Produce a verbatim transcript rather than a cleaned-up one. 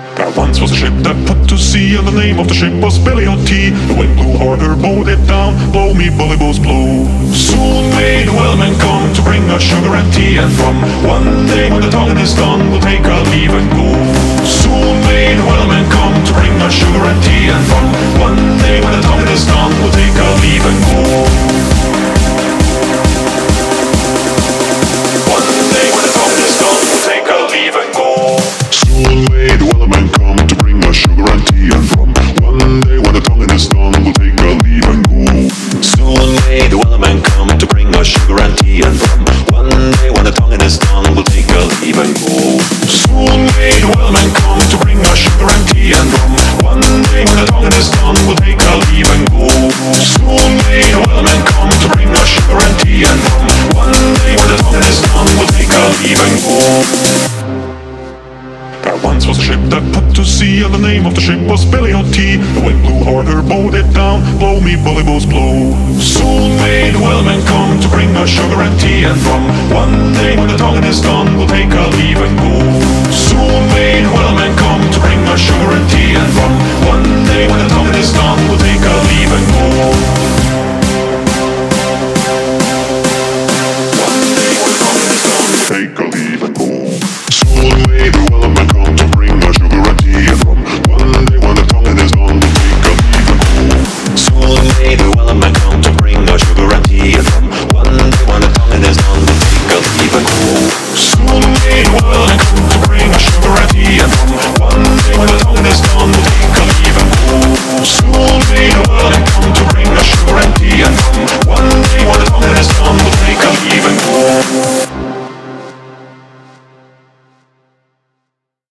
There once was a ship that put to sea, and the name of the ship was Billy O T. The wind blew harder, bowed it down, blow me bully bows blow. Soon may the whalemen come to bring us sugar and tea and rum. One day when the tonguing is done, we'll take our leave and go. Soon may the whalemen come to bring us sugar and tea and rum. One day when the tonguing is done, we'll take our leave and go. One day when the tonguing is done, we'll take our leave and go. Soon may the whalemen come to bring us sugar and tea and rum. One day when the tonguing is done, we'll take our leave and go. Soon may the whalemen come to bring us sugar and tea and rum. One day when the tonguing is done, we'll take our leave and go. Soon may the whalemen come to bring us sugar and tea and rum. One day when the tonguing is done, we'll take our leave and go. Soon may the whalemen come to bring us sugar and tea and rum. One day when the tonguing is done, we'll take our leave and go. There once was a ship that put to sea, and the name of the ship was Billy O T. The wind blew harder, bowed it down, blow me bully bows blow. Soon may the whalemen come to bring us sugar and tea and rum. One day when the tonguing is done, we'll take our leave and go. Soon